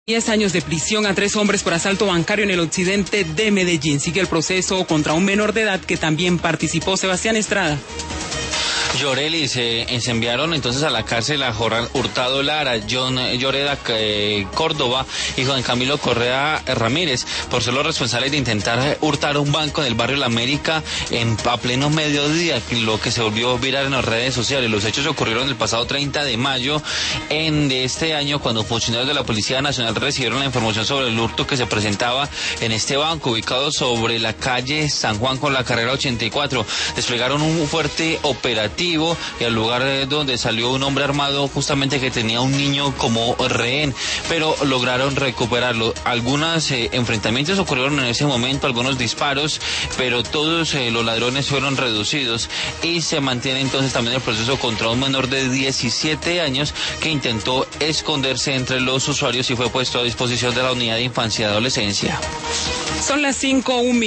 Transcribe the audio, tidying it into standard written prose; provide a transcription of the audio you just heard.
10 años de prisión a 3 hombres por asalto bancario en el occidente de Medellín. Sigue el proceso contra un menor de edad que también participó. Sebastián Estrada. Yoreli, se enviaron entonces a la cárcel a Jorge Hurtado Lara, John Lloreda Córdoba y Juan Camilo Correa Ramírez por ser los responsables de intentar hurtar un banco en el barrio La América a pleno mediodía, lo que se volvió viral en las redes sociales. Los hechos ocurrieron el pasado 30 de mayo de este año, cuando funcionarios de la Policía Nacional recibieron la información sobre el hurto que se presentaba en este banco ubicado sobre la calle San Juan con la carrera 84. Desplegaron un fuerte operativo y al lugar donde salió un hombre armado justamente que tenía un niño como rehén, pero lograron recuperarlo. Algunos enfrentamientos ocurrieron en ese momento, algunos disparos, pero todos los ladrones fueron reducidos y se mantiene entonces también el proceso contra un menor de 17 años que intentó esconderse entre los usuarios y fue puesto a disposición de la Unidad de Infancia y Adolescencia. Son las 5:01.